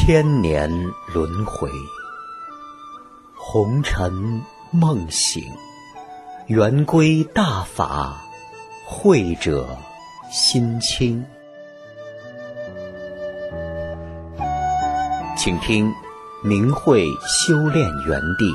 千年轮回，红尘梦醒，圆归大法，慧者心清。请听明慧修炼园地。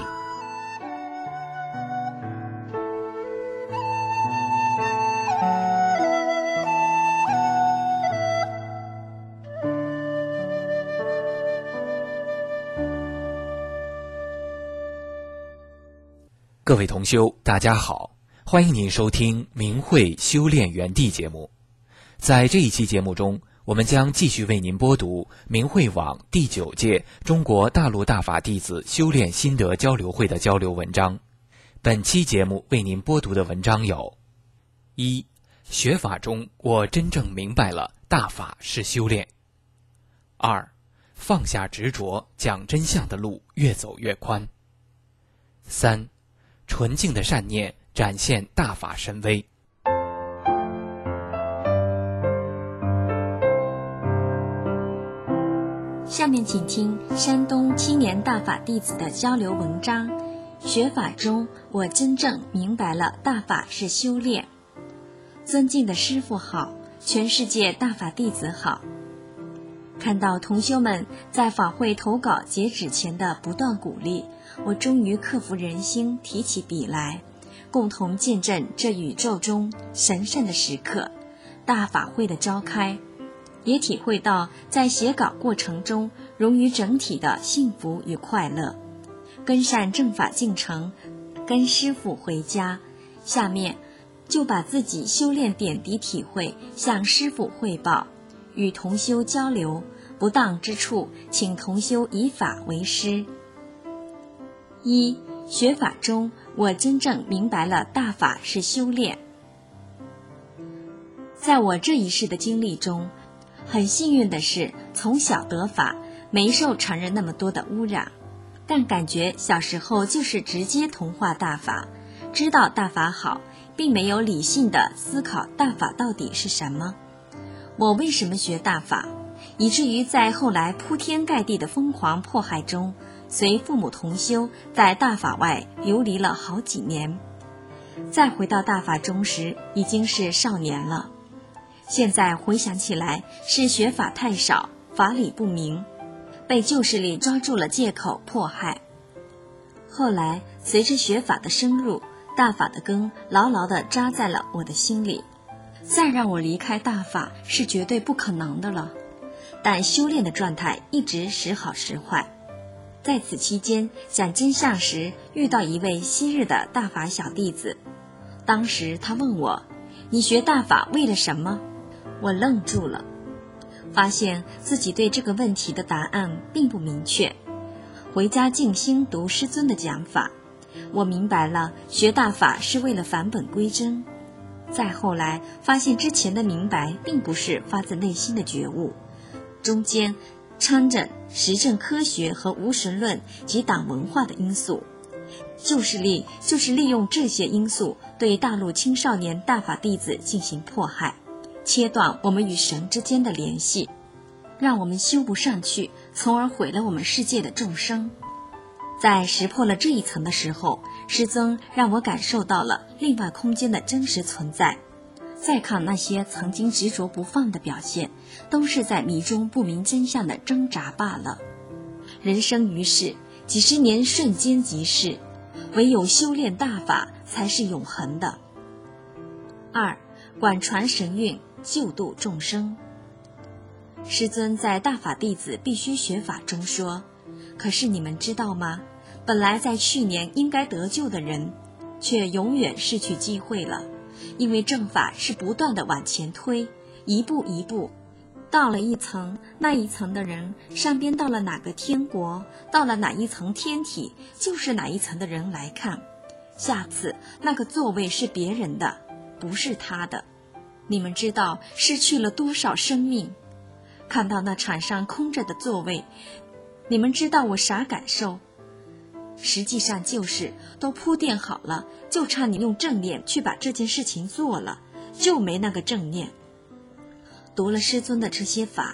各位同修，大家好，欢迎您收听明慧修炼园地节目。在这一期节目中，我们将继续为您播读明慧网第9届中国大陆大法弟子修炼心得交流会的交流文章。本期节目为您播读的文章有：一、学法中我真正明白了大法是修炼；二、放下执着，讲真相的路越走越宽；三、纯净的善念展现大法神威。 下面请听山东青年大法弟子的交流文章。学法中我真正明白了大法是修炼。尊敬的师父好，全世界大法弟子好。看到同修们在法会投稿截止前的不断鼓励，我终于克服人心，提起笔来，共同见证这宇宙中神圣的时刻——大法会的召开，也体会到在写稿过程中融于整体的幸福与快乐。跟上正法进程，跟师父回家，下面就把自己修炼点滴体会向师父汇报，与同修交流，不当之处请同修以法为师。一、学法中我真正明白了大法是修炼。在我这一世的经历中，很幸运的是从小得法，没受常人那么多的污染，但感觉小时候就是直接同化大法，知道大法好，并没有理性的思考大法到底是什么，我为什么学大法，以至于在后来铺天盖地的疯狂迫害中，随父母同修在大法外流离了好几年。再回到大法中时，已经是少年了。现在回想起来，是学法太少，法理不明，被旧势力抓住了借口迫害。后来随着学法的深入，大法的根牢牢地扎在了我的心里，再让我离开大法是绝对不可能的了。但修炼的状态一直时好时坏。在此期间讲真相时，遇到一位昔日的大法小弟子，当时他问我：你学大法为了什么？我愣住了，发现自己对这个问题的答案并不明确。回家静心读师尊的讲法，我明白了学大法是为了返本归真。再后来发现之前的明白并不是发自内心的觉悟，中间掺着实证科学和无神论及党文化的因素。旧势力就是利用这些因素对大陆青少年大法弟子进行迫害，切断我们与神之间的联系，让我们修不上去，从而毁了我们世界的众生。在识破了这一层的时候，师尊让我感受到了另外空间的真实存在。再看那些曾经执着不放的表现，都是在迷中不明真相的挣扎罢了。人生于世，几十年瞬间即逝，唯有修炼大法才是永恒的。二、广传神韵，救度众生。师尊在大法弟子必须学法中说，可是你们知道吗？本来在去年应该得救的人，却永远失去机会了。因为正法是不断的往前推，一步一步，到了一层，那一层的人上边到了哪个天国，到了哪一层天体，就是哪一层的人来看。下次那个座位是别人的，不是他的。你们知道失去了多少生命？看到那场上空着的座位，你们知道我啥感受？实际上就是都铺垫好了，就差你用正念去把这件事情做了，就没那个正念。读了师尊的这些法，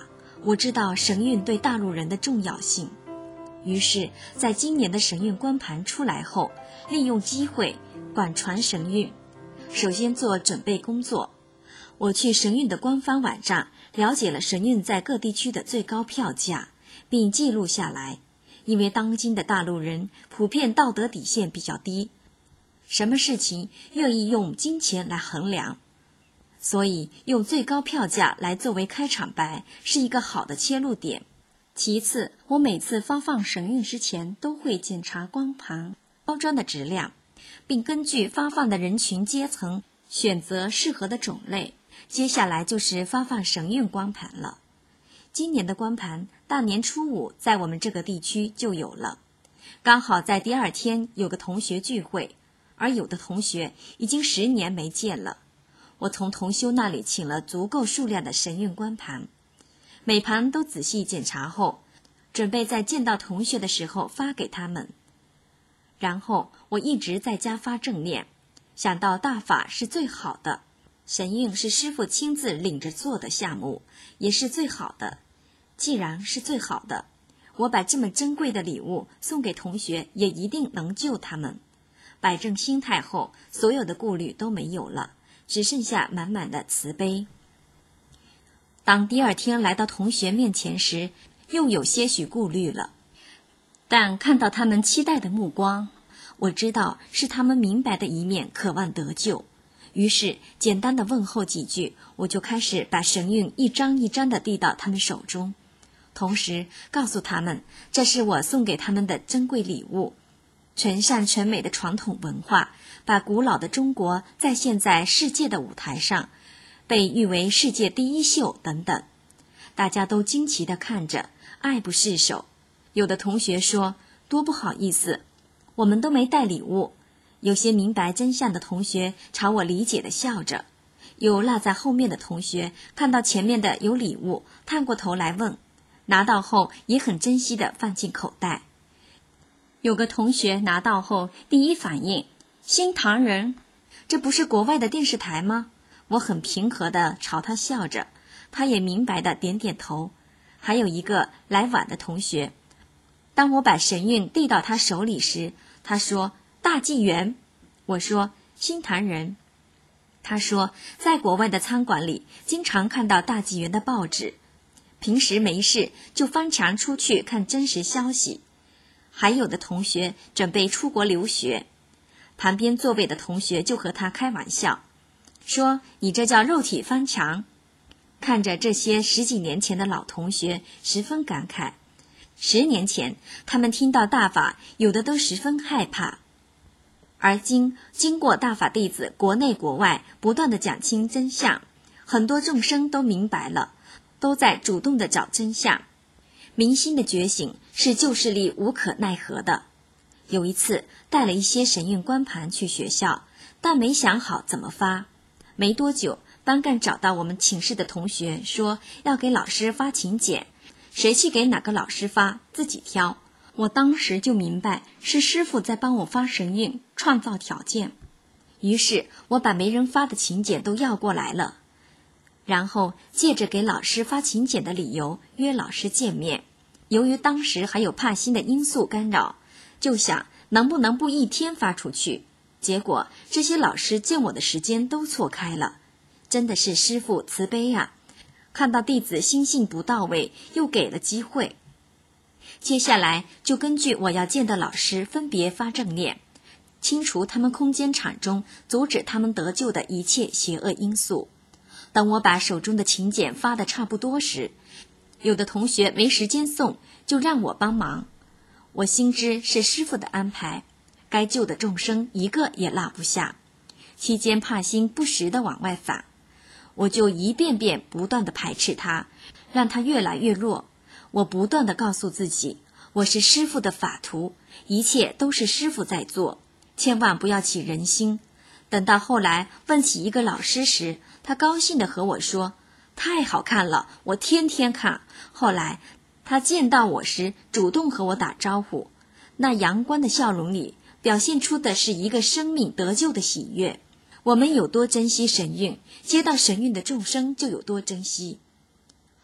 我知道神韵对大陆人的重要性，于是在今年的神韵光盘出来后，利用机会广传神韵。首先做准备工作，我去神韵的官方网站了解了神韵在各地区的最高票价，并记录下来。因为当今的大陆人普遍道德底线比较低，什么事情愿意用金钱来衡量，所以用最高票价来作为开场白是一个好的切入点。其次，我每次发放神韵之前都会检查光盘包装的质量，并根据发放的人群阶层选择适合的种类。接下来就是发放神韵光盘了。今年的光盘大年初5在我们这个地区就有了，刚好在第二天有个同学聚会，而有的同学已经10年没见了。我从同修那里请了足够数量的神韵光盘，每盘都仔细检查后，准备在见到同学的时候发给他们。然后我一直在家发正念，想到大法是最好的，神韵是师父亲自领着做的项目，也是最好的。既然是最好的，我把这么珍贵的礼物送给同学，也一定能救他们。摆正心态后，所有的顾虑都没有了，只剩下满满的慈悲。当第二天来到同学面前时，又有些许顾虑了，但看到他们期待的目光，我知道是他们明白的一面，渴望得救。于是简单的问候几句，我就开始把神韵一张一张地递到他们手中，同时告诉他们，这是我送给他们的珍贵礼物，纯善纯美的传统文化，把古老的中国再现在世界的舞台上，被誉为世界第一秀等等。大家都惊奇地看着，爱不释手。有的同学说，多不好意思，我们都没带礼物。有些明白真相的同学朝我理解地笑着，有落在后面的同学看到前面的有礼物，探过头来问，拿到后也很珍惜地放进口袋。有个同学拿到后第一反应，新唐人，这不是国外的电视台吗？我很平和地朝他笑着，他也明白地点点头。还有一个来晚的同学，当我把神韵递到他手里时，他说大纪元，我说新唐人。他说在国外的餐馆里经常看到大纪元的报纸，平时没事就翻墙出去看真实消息。还有的同学准备出国留学，旁边座位的同学就和他开玩笑，说你这叫肉体翻墙。看着这些10几年前的老同学，十分感慨。10年前他们听到大法，有的都十分害怕，而经过大法弟子国内国外不断地讲清真相，很多众生都明白了，都在主动地找真相。明心的觉醒是旧势力无可奈何的。有一次带了一些神韵光盘去学校，但没想好怎么发。没多久，班干找到我们寝室的同学，说要给老师发请柬，谁去给哪个老师发，自己挑。我当时就明白是师父在帮我发神韵，创造条件。于是我把没人发的请柬都要过来了，然后借着给老师发请柬的理由约老师见面。由于当时还有怕新的因素干扰，就想能不能不一天发出去。结果这些老师见我的时间都错开了，真的是师父慈悲啊！看到弟子心性不到位，又给了机会。接下来就根据我要见的老师分别发正念，清除他们空间场中阻止他们得救的一切邪恶因素。等我把手中的请柬发得差不多时，有的同学没时间送，就让我帮忙。我心知是师父的安排，该救的众生一个也落不下。期间怕心不时地往外反，我就一遍遍不断地排斥他，让他越来越弱。我不断地告诉自己，我是师父的法徒，一切都是师父在做，千万不要起人心。等到后来问起一个老师时，他高兴地和我说，太好看了，我天天看。后来他见到我时主动和我打招呼，那阳光的笑容里表现出的是一个生命得救的喜悦。我们有多珍惜神韵，接到神韵的众生就有多珍惜。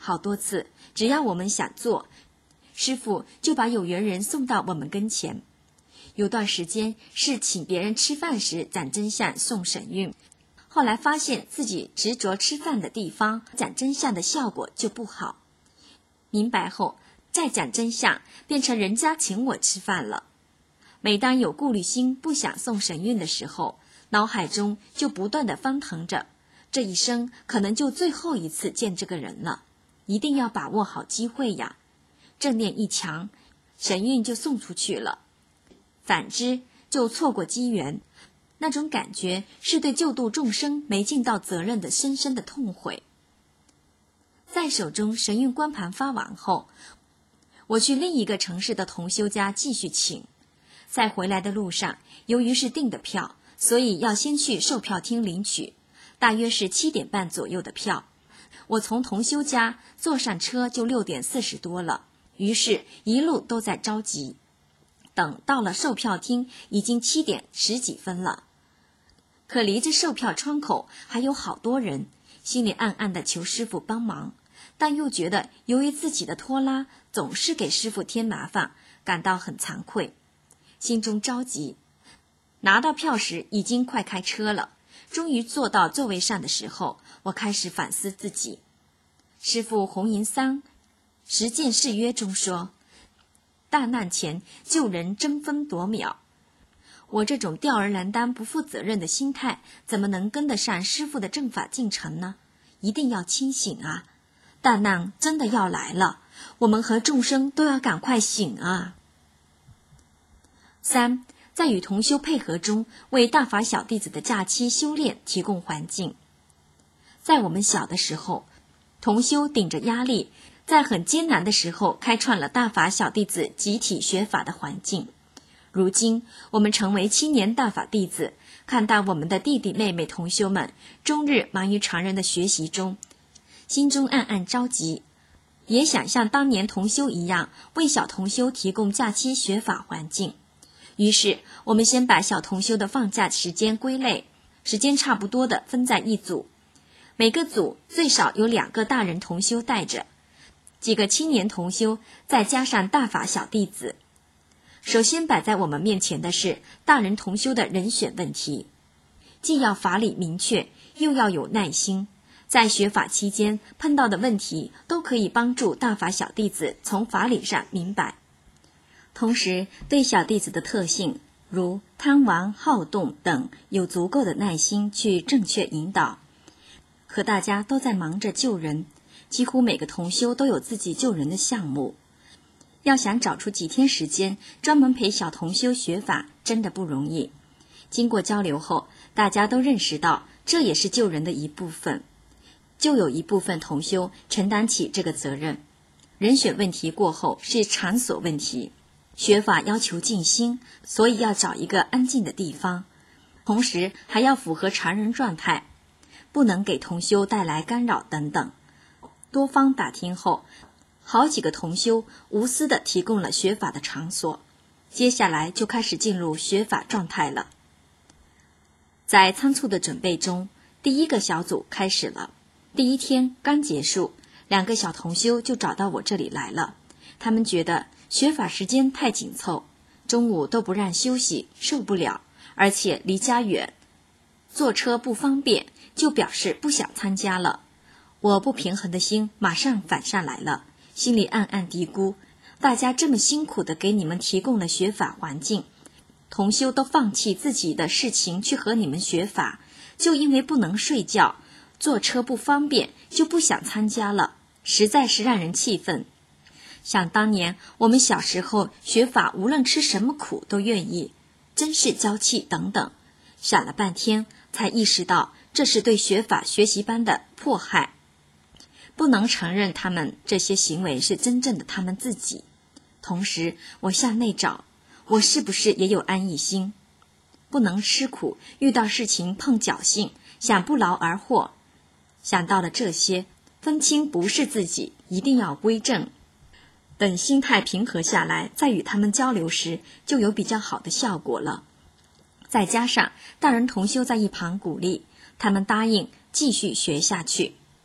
好多次，只要我们想做，师父就把有缘人送到我们跟前。有段时间是请别人吃饭时讲真相送神韵，后来发现自己执着吃饭的地方讲真相的效果就不好，明白后再讲真相变成人家请我吃饭了。每当有顾虑心不想送神韵的时候，脑海中就不断地翻腾着，这一生可能就最后一次见这个人了，一定要把握好机会呀。正念一强，神韵就送出去了，反之就错过机缘，那种感觉是对救度众生没尽到责任的深深的痛悔。在手中神韵光盘发完后，我去另一个城市的同修家继续请。在回来的路上，由于是订的票，所以要先去售票厅领取，大约是7点半左右的票。我从同修家坐上车就6点40多了，于是一路都在着急。等到了售票厅，已经7点10几分了。可离着售票窗口还有好多人，心里暗暗地求师父帮忙，但又觉得由于自己的拖拉总是给师父添麻烦，感到很惭愧，心中着急。拿到票时已经快开车了，终于坐到座位上的时候，我开始反思自己。师父弘银桑实践誓约中说，大难前救人争分夺秒，我这种吊儿郎当不负责任的心态怎么能跟得上师父的正法进程呢？一定要清醒啊，大难真的要来了，我们和众生都要赶快醒啊。3，在与同修配合中，为大法小弟子的假期修炼提供环境。在我们小的时候，同修顶着压力，在很艰难的时候开创了大法小弟子集体学法的环境。如今我们成为青年大法弟子，看到我们的弟弟妹妹同修们终日忙于常人的学习中，心中暗暗着急，也想像当年同修一样，为小同修提供假期学法环境。于是我们先把小同修的放假时间归类，时间差不多的分在一组，每个组最少有2个大人同修带着，几个青年同修，再加上大法小弟子。首先摆在我们面前的是大人同修的人选问题，既要法理明确，又要有耐心，在学法期间碰到的问题都可以帮助大法小弟子从法理上明白。同时对小弟子的特性，如贪玩、好动等，有足够的耐心去正确引导。可大家都在忙着救人，几乎每个同修都有自己救人的项目，要想找出几天时间专门陪小同修学法，真的不容易。经过交流后，大家都认识到这也是救人的一部分，就有一部分同修承担起这个责任。人选问题过后是场所问题，学法要求静心，所以要找一个安静的地方，同时还要符合常人状态，不能给同修带来干扰等等。多方打听后，好几个同修无私地提供了学法的场所，接下来就开始进入学法状态了。在仓促的准备中，第一个小组开始了。第一天刚结束，2个小同修就找到我这里来了，他们觉得学法时间太紧凑，中午都不让休息，受不了，而且离家远，坐车不方便，就表示不想参加了。我不平衡的心马上反上来了，心里暗暗嘀咕，大家这么辛苦地给你们提供了学法环境，同修都放弃自己的事情去和你们学法，就因为不能睡觉，坐车不方便，就不想参加了，实在是让人气愤。想当年我们小时候学法，无论吃什么苦都愿意，真是娇气等等。想了半天才意识到，这是对学法学习班的迫害，不能承认他们这些行为是真正的他们自己。同时我向内找，我是不是也有安逸心？不能吃苦，遇到事情碰侥幸，想不劳而获。想到了这些，分清不是自己，一定要归正。等心态平和下来，再与他们交流时，就有比较好的效果了。再加上大人同修在一旁鼓励，他们答应继续学下去。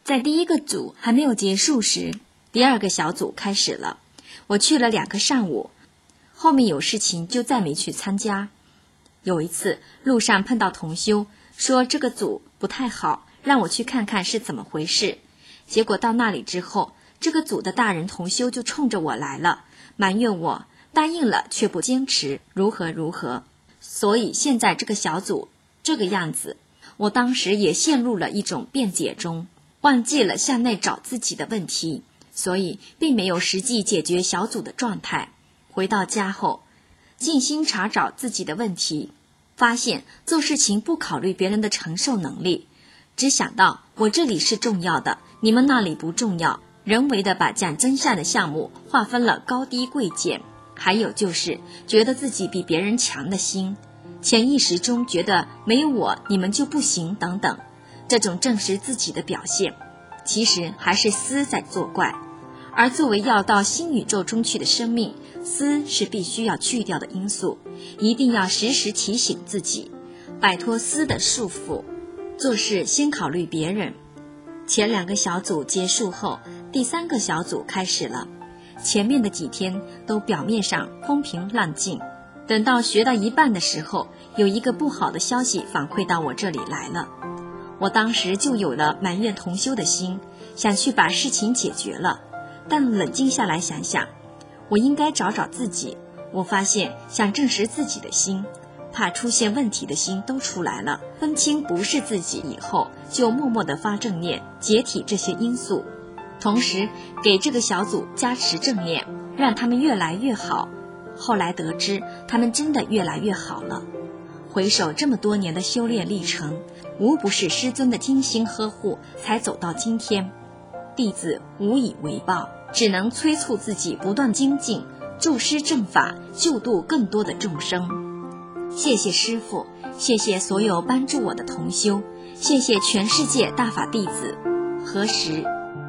在第一个组还没有结束时，第二个小组开始了。我去了2个上午，后面有事情就再没去参加。有一次路上碰到同修，说这个组不太好，让我去看看是怎么回事。结果到那里之后，这个组的大人同修就冲着我来了，埋怨我答应了却不坚持，如何如何。所以现在这个小组这个样子，我当时也陷入了一种辩解中，忘记了向内找自己的问题，所以并没有实际解决小组的状态。回到家后，静心查找自己的问题，发现做事情不考虑别人的承受能力，只想到我这里是重要的，你们那里不重要，人为的把讲真相的项目划分了高低贵贱。还有就是觉得自己比别人强的心，潜意识中觉得没有我你们就不行等等，这种证实自己的表现，其实还是思在作怪。而作为要到新宇宙中去的生命，思是必须要去掉的因素，一定要时时提醒自己，摆脱思的束缚，做事先考虑别人。前2个小组结束后，第3个小组开始了。前面的几天都表面上风平浪静，等到学到一半的时候，有一个不好的消息反馈到我这里来了。我当时就有了埋怨同修的心，想去把事情解决了。但冷静下来想想，我应该找找自己。我发现想证实自己的心，怕出现问题的心都出来了，分清不是自己以后，就默默地发正念，解体这些因素，同时给这个小组加持正念，让他们越来越好。后来得知他们真的越来越好了。回首这么多年的修炼历程，无不是师尊的精心呵护才走到今天，弟子无以为报，只能催促自己不断精进，助师正法，救度更多的众生。谢谢师父，谢谢所有帮助我的同修，谢谢全世界大法弟子。何时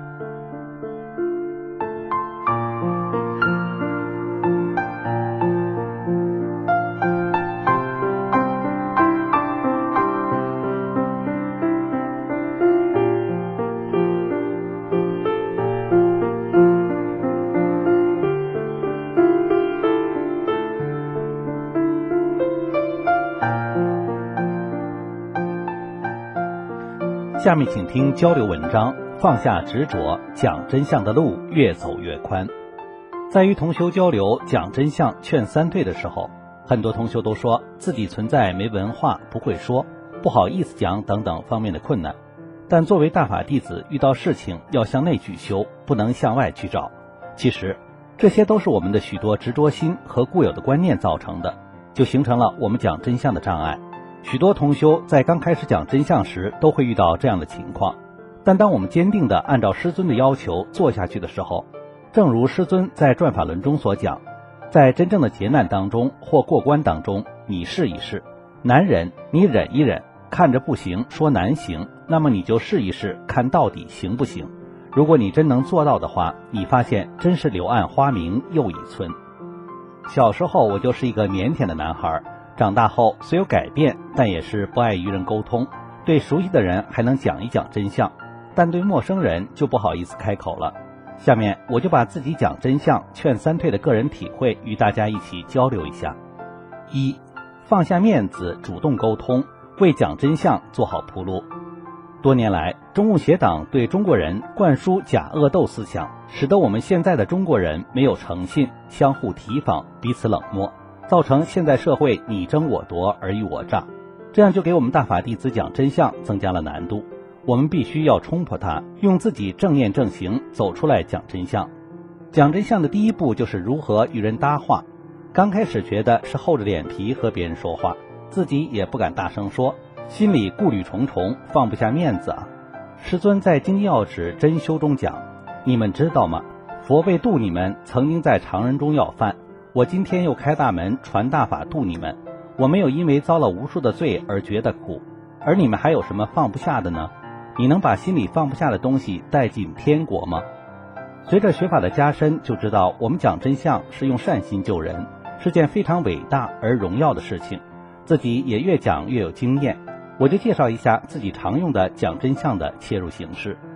下面请听交流文章，放下执着，讲真相的路越走越宽。在与同修交流讲真相劝三退的时候，很多同修都说自己存在没文化、不会说、不好意思讲等等方面的困难。但作为大法弟子，遇到事情要向内去修，不能向外去找。其实这些都是我们的许多执着心和固有的观念造成的，就形成了我们讲真相的障碍。许多同修在刚开始讲真相时都会遇到这样的情况，但当我们坚定地按照师尊的要求做下去的时候，正如师尊在转法轮中所讲，在真正的劫难当中或过关当中，你试一试，难忍你忍一忍，看着不行说难行，那么你就试一试，看到底行不行。如果你真能做到的话，你发现真是柳暗花明又一村。小时候我就是一个腼腆的男孩，长大后虽有改变，但也是不爱与人沟通，对熟悉的人还能讲一讲真相，但对陌生人就不好意思开口了。下面我就把自己讲真相劝三退的个人体会与大家一起交流一下。1. 放下面子，主动沟通，为讲真相做好铺路。多年来，中共邪党对中国人灌输假恶斗思想，使得我们现在的中国人没有诚信，相互提防，彼此冷漠，造成现在社会你争我夺，尔虞我诈，这样就给我们大法弟子讲真相增加了难度。我们必须要冲破它，用自己正念正行走出来讲真相。讲真相的第一步就是如何与人搭话。刚开始觉得是厚着脸皮和别人说话，自己也不敢大声说，心里顾虑重重，放不下面子啊。师尊在经要旨真修中讲，你们知道吗？佛为度你们，曾经在常人中要饭，我今天又开大门传大法度你们，我没有因为遭了无数的罪而觉得苦，而你们还有什么放不下的呢？你能把心里放不下的东西带进天国吗？随着学法的加深，就知道我们讲真相是用善心救人，是件非常伟大而荣耀的事情，自己也越讲越有经验。我就介绍一下自己常用的讲真相的切入形式。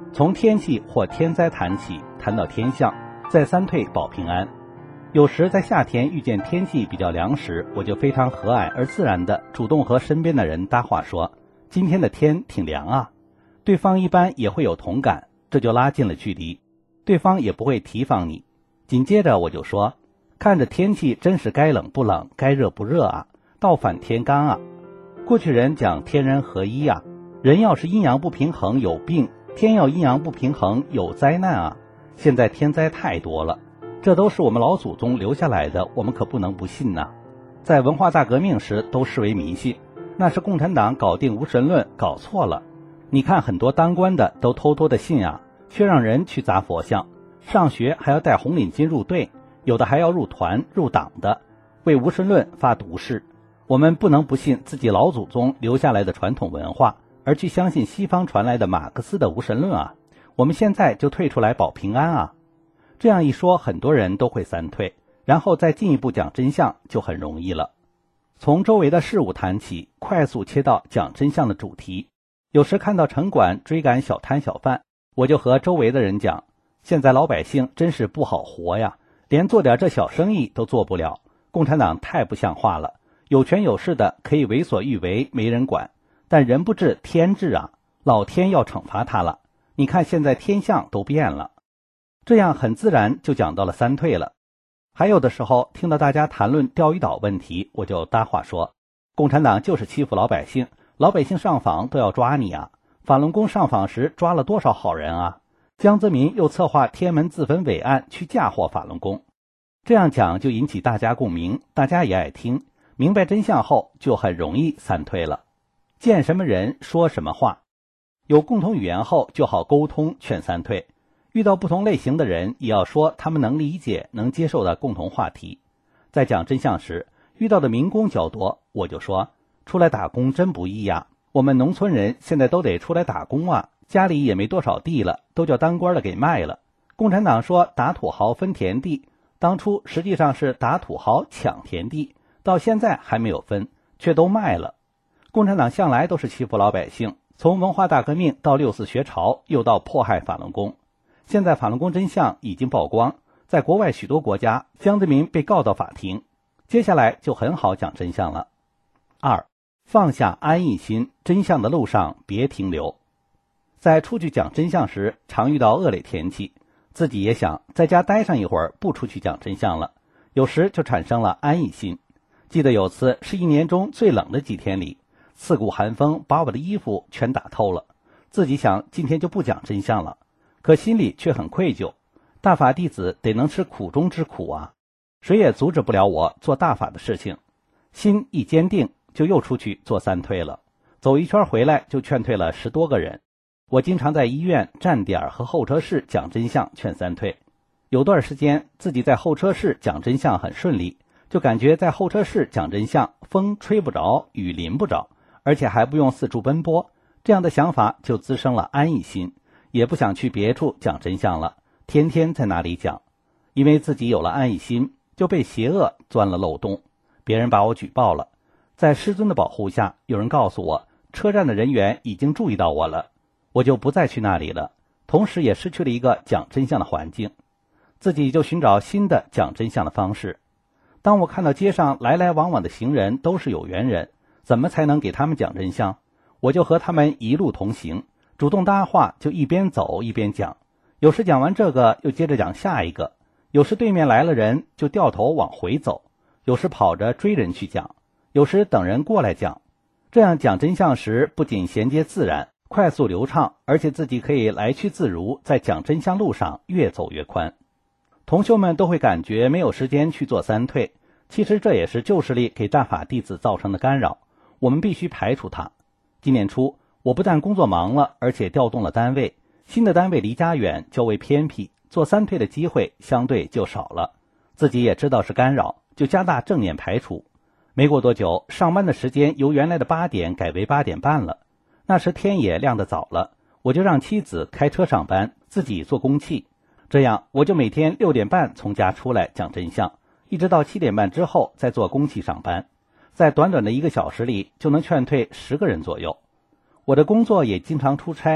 从天气或天灾谈起，谈到天象，再三退保平安。有时在夏天遇见天气比较凉时，我就非常和蔼而自然地主动和身边的人搭话说，今天的天挺凉啊。对方一般也会有同感，这就拉近了距离，对方也不会提防你。紧接着我就说，看着天气真是该冷不冷，该热不热啊，倒反天干啊。过去人讲天人合一啊，人要是阴阳不平衡有病，天要阴阳不平衡有灾难啊。现在天灾太多了，这都是我们老祖宗留下来的，我们可不能不信呐。在文化大革命时都视为迷信，那是共产党搞定无神论搞错了。你看很多当官的都偷偷的信啊，却让人去砸佛像，上学还要带红领巾入队，有的还要入团入党的，为无神论发毒誓。我们不能不信自己老祖宗留下来的传统文化，而去相信西方传来的马克思的无神论啊。我们现在就退出来保平安啊。这样一说，很多人都会三退，然后再进一步讲真相就很容易了。从周围的事物谈起，快速切到讲真相的主题。有时看到城管追赶小摊小贩，我就和周围的人讲，现在老百姓真是不好活呀，连做点这小生意都做不了，共产党太不像话了，有权有势的可以为所欲为，没人管，但人不治天治啊，老天要惩罚他了。你看现在天象都变了，这样很自然就讲到了三退了。还有的时候听到大家谈论钓鱼岛问题，我就搭话说，共产党就是欺负老百姓，老百姓上访都要抓你啊，法轮功上访时抓了多少好人啊，江泽民又策划天安门自焚伪案去嫁祸法轮功。这样讲就引起大家共鸣，大家也爱听，明白真相后就很容易三退了。见什么人说什么话，有共同语言后就好沟通，劝三退。遇到不同类型的人，也要说他们能理解能接受的共同话题。在讲真相时，遇到的民工较多，我就说，出来打工真不易呀，我们农村人现在都得出来打工啊，家里也没多少地了，都叫当官的给卖了。共产党说打土豪分田地，当初实际上是打土豪抢田地，到现在还没有分，却都卖了。共产党向来都是欺负老百姓，从文化大革命到六四学潮，又到迫害法轮功。现在法轮功真相已经曝光，在国外许多国家，江泽民被告到法庭，接下来就很好讲真相了。2. 放下安逸心，真相的路上别停留。在出去讲真相时，常遇到恶劣天气，自己也想在家待上一会儿，不出去讲真相了，有时就产生了安逸心。记得有次是一年中最冷的几天里，刺骨寒风把我的衣服全打透了，自己想今天就不讲真相了，可心里却很愧疚，大法弟子得能吃苦中之苦啊，谁也阻止不了我做大法的事情。心一坚定，就又出去做三退了，走一圈回来就劝退了10多个人。我经常在医院、站点和候车室讲真相劝三退。有段时间自己在候车室讲真相很顺利，就感觉在候车室讲真相，风吹不着，雨淋不着，而且还不用四处奔波，这样的想法就滋生了安逸心，也不想去别处讲真相了，天天在那里讲。因为自己有了安逸心，就被邪恶钻了漏洞，别人把我举报了。在师尊的保护下，有人告诉我车站的人员已经注意到我了，我就不再去那里了，同时也失去了一个讲真相的环境，自己就寻找新的讲真相的方式。当我看到街上来来往往的行人都是有缘人，怎么才能给他们讲真相？我就和他们一路同行，主动搭话，就一边走一边讲，有时讲完这个又接着讲下一个，有时对面来了人就掉头往回走，有时跑着追人去讲，有时等人过来讲。这样讲真相时不仅衔接自然快速流畅，而且自己可以来去自如，在讲真相路上越走越宽。同修们都会感觉没有时间去做三退，其实这也是旧势力给大法弟子造成的干扰，我们必须排除它。今年初我不但工作忙了，而且调动了单位，新的单位离家远，较为偏僻，做三退的机会相对就少了，自己也知道是干扰，就加大正念排除。没过多久，上班的时间由原来的8点改为8点半了，那时天也亮得早了，我就让妻子开车上班，自己做公器。这样我就每天6点半从家出来讲真相，一直到7点半之后再做公器上班，在短短的1个小时里就能劝退10个人左右。我的工作也经常出差，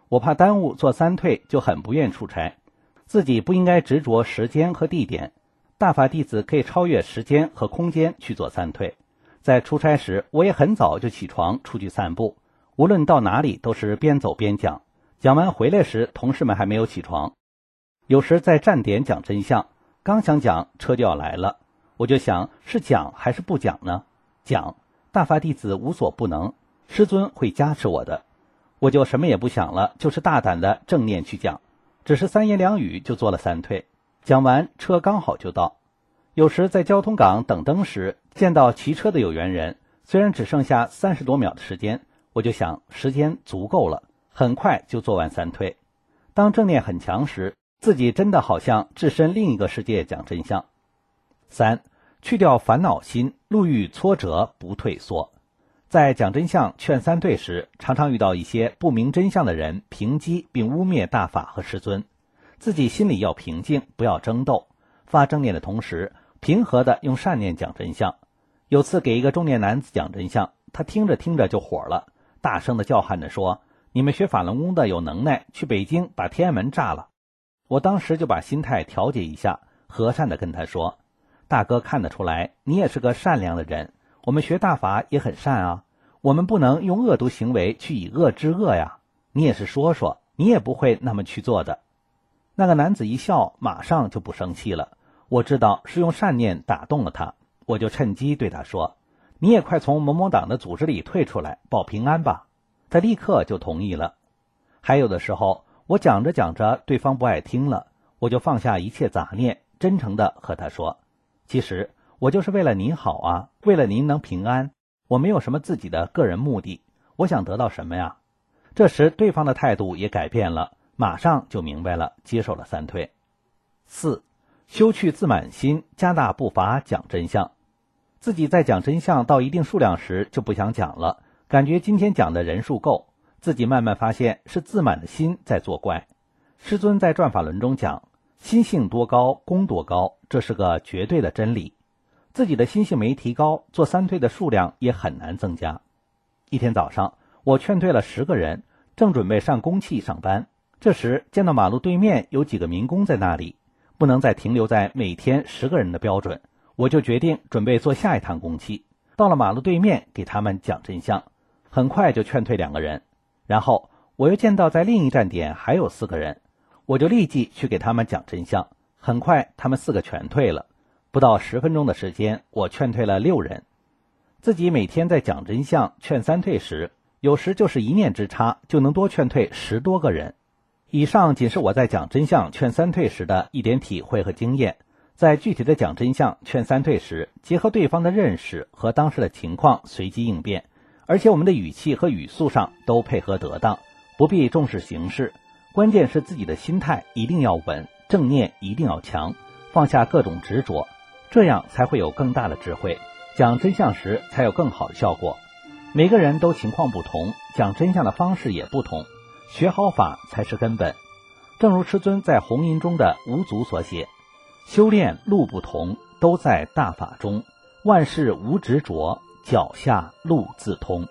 我怕耽误做三退，就很不愿出差。自己不应该执着时间和地点，大法弟子可以超越时间和空间去做三退。在出差时，我也很早就起床出去散步，无论到哪里都是边走边讲，讲完回来时，同事们还没有起床。有时在站点讲真相，刚想讲，车就要来了，我就想是讲还是不讲呢？讲，大法弟子无所不能，师尊会加持我的，我就什么也不想了，就是大胆的正念去讲，只是3言2语就做了三退，讲完车刚好就到。有时在交通岗等灯时，见到骑车的有缘人，虽然只剩下30多秒的时间，我就想时间足够了，很快就做完三退。当正念很强时，自己真的好像置身另一个世界讲真相。3. 去掉烦恼心，路遇挫折不退缩。在讲真相劝三退时，常常遇到一些不明真相的人评击并污蔑大法和师尊，自己心里要平静，不要争斗，发正念的同时平和地用善念讲真相。有次给一个中年男子讲真相，他听着听着就火了，大声地叫喊着说，你们学法轮功的有能耐，去北京把天安门炸了。我当时就把心态调节一下，和善地跟他说，大哥看得出来你也是个善良的人，我们学大法也很善啊，我们不能用恶毒行为去以恶制恶呀，你也是说说，你也不会那么去做的。那个男子一笑，马上就不生气了，我知道是用善念打动了他，我就趁机对他说，你也快从某某党的组织里退出来保平安吧。他立刻就同意了。还有的时候我讲着讲着对方不爱听了，我就放下一切杂念，真诚地和他说，其实我就是为了您好啊，为了您能平安，我没有什么自己的个人目的，我想得到什么呀？这时对方的态度也改变了，马上就明白了，接受了三退。4. 修去自满心，加大步伐讲真相。自己在讲真相到一定数量时就不想讲了，感觉今天讲的人数够，自己慢慢发现是自满的心在作怪。师尊在转法轮中讲，心性多高功多高，这是个绝对的真理。自己的心性没提高，做三退的数量也很难增加。一天早上，我劝退了10个人，正准备上公器上班，这时见到马路对面有几个民工在那里，不能再停留在每天10个人的标准，我就决定准备做下一趟公器，到了马路对面给他们讲真相，很快就劝退2个人。然后我又见到在另一站点还有4个人，我就立即去给他们讲真相，很快他们4个全退了。不到10分钟的时间，我劝退了6人。自己每天在讲真相劝三退时，有时就是一念之差就能多劝退10多个人。以上仅是我在讲真相劝三退时的一点体会和经验，在具体的讲真相劝三退时，结合对方的认识和当时的情况随机应变，而且我们的语气和语速上都配合得当，不必重视形式，关键是自己的心态一定要稳，正念一定要强，放下各种执着，这样才会有更大的智慧，讲真相时才有更好的效果。每个人都情况不同，讲真相的方式也不同，学好法才是根本。正如师尊在红吟中的五祖所写，修炼路不同，都在大法中，万事无执着，脚下路自通。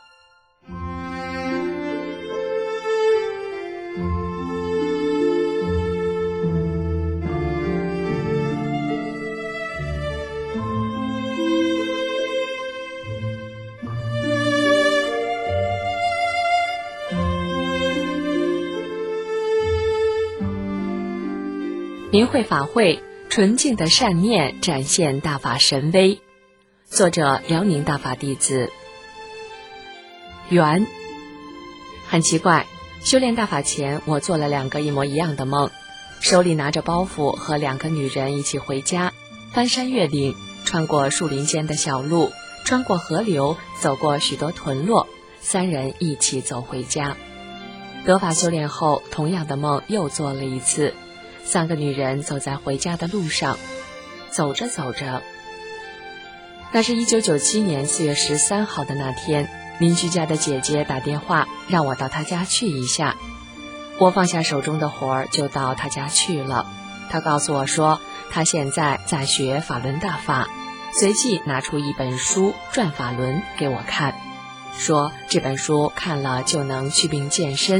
明慧法会，纯净的善念展现大法神威。作者：辽宁大法弟子。缘。很奇怪，修炼大法前，我做了2个一模一样的梦，手里拿着包袱，和2个女人一起回家，翻山越岭，穿过树林间的小路，穿过河流，走过许多屯落，3人一起走回家。得法修炼后，同样的梦又做了一次。3个女人走在回家的路上，走着走着，那是1997年4月13号的那天，邻居家的姐姐打电话让我到她家去一下。我放下手中的活儿就到她家去了。她告诉我说，她现在在学法轮大法，随即拿出一本书《转法轮》给我看，说这本书看了就能祛病健身，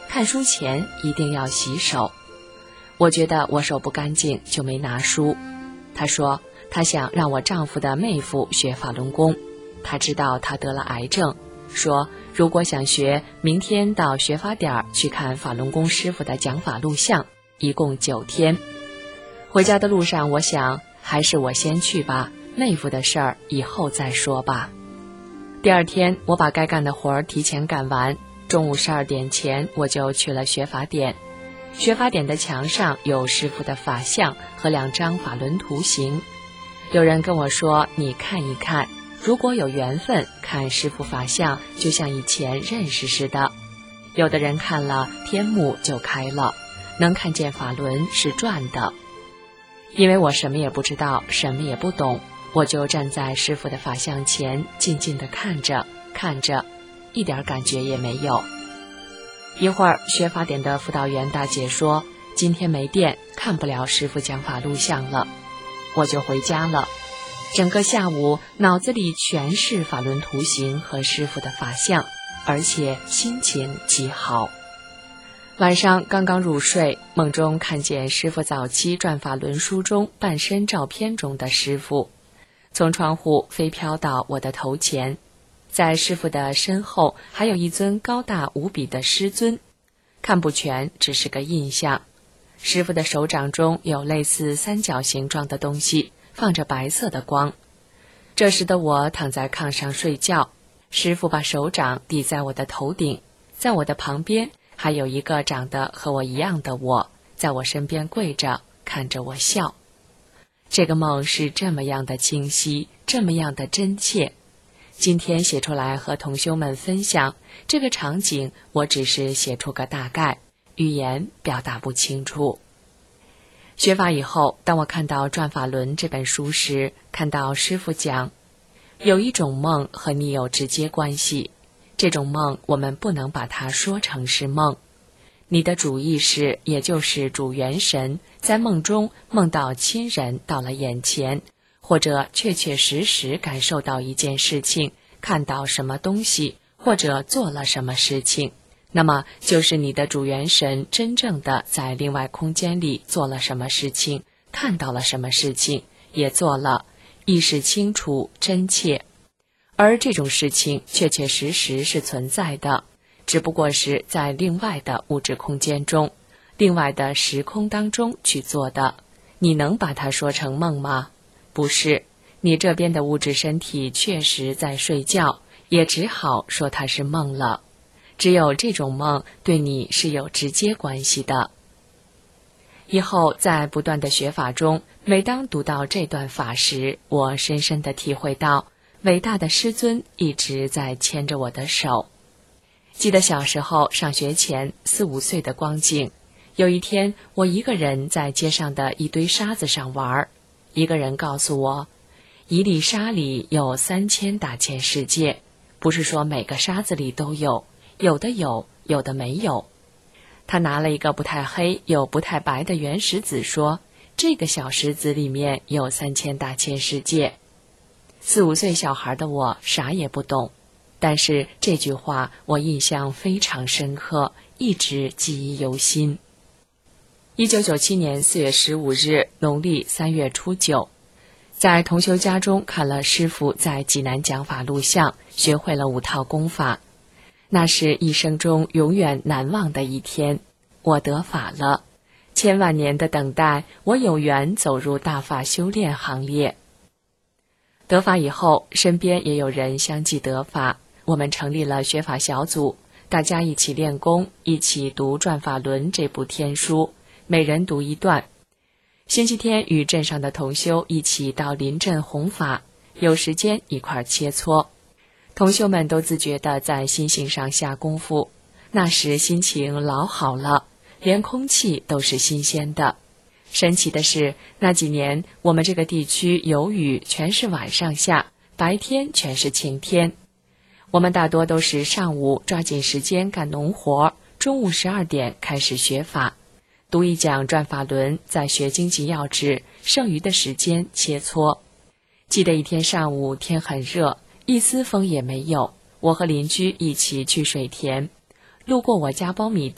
看书前一定要洗手。我觉得我手不干净，就没拿书。他说他想让我丈夫的妹夫学法轮功，他知道他得了癌症，说如果想学，明天到学法点去看法轮功师傅的讲法录像，一共9天。回家的路上，我想还是我先去吧，妹夫的事儿以后再说吧。第二天，我把该干的活儿提前干完，中午12点前我就去了学法点。学法点的墙上有师傅的法像和2张法轮图形。有人跟我说，你看一看，如果有缘分，看师傅法像就像以前认识似的。有的人看了天目就开了，能看见法轮是转的。因为我什么也不知道，什么也不懂，我就站在师傅的法像前，静静地看着，一点感觉也没有。一会儿，学法点的辅导员大姐说，今天没电，看不了师傅讲法录像了。我就回家了。整个下午，脑子里全是法轮图形和师傅的法像，而且心情极好。晚上刚刚入睡，梦中看见师傅早期转法轮书中半身照片中的师傅，从窗户飞飘到我的头前。在师傅的身后还有一尊高大无比的师尊，看不全，只是个印象。师傅的手掌中有类似三角形状的东西，放着白色的光。这时的我躺在炕上睡觉，师傅把手掌抵在我的头顶，在我的旁边还有一个长得和我一样的我，在我身边跪着，看着我笑。这个梦是这么样的清晰，这么样的真切。今天写出来和同修们分享，这个场景我只是写出个大概，语言表达不清楚。学法以后，当我看到《转法轮》这本书时，看到师父讲，有一种梦和你有直接关系，这种梦我们不能把它说成是梦。你的主意识，也就是主元神，在梦中梦到亲人到了眼前，或者确确实实感受到一件事情，看到什么东西，或者做了什么事情，那么就是你的主元神真正的在另外空间里做了什么事情，看到了什么事情，也做了，意识清楚真切。而这种事情确确实实是存在的，只不过是在另外的物质空间中，另外的时空当中去做的。你能把它说成梦吗？不是，你这边的物质身体确实在睡觉，也只好说它是梦了。只有这种梦对你是有直接关系的。以后在不断的学法中，每当读到这段法时，我深深地体会到，伟大的师尊一直在牵着我的手。记得小时候上学前4、5岁的光景，有一天我一个人在街上的一堆沙子上玩，一个人告诉我，一粒沙里有3000大千世界，不是说每个沙子里都有，有的有，有的没有。他拿了一个不太黑又不太白的原石子说，这个小石子里面有3000大千世界。4、5岁小孩的我啥也不懂，但是这句话我印象非常深刻，一直记忆犹新。1997年4月15日，农历3月初9，在同修家中看了师父在济南讲法录像，学会了5套功法。那是一生中永远难忘的一天，我得法了。千万年的等待，我有缘走入大法修炼行列。得法以后，身边也有人相继得法，我们成立了学法小组，大家一起练功，一起读《转法轮》这部天书，每人读一段。星期天与镇上的同修一起到邻镇弘法，有时间一块切磋。同修们都自觉地在心性上下功夫，那时心情老好了，连空气都是新鲜的。神奇的是，那几年我们这个地区有雨全是晚上下，白天全是晴天。我们大多都是上午抓紧时间干农活，中午12点开始学法，读一讲转法轮，再学经济要旨，剩余的时间切磋。记得一天上午天很热，一丝风也没有，我和邻居一起去水田，路过我家苞米地，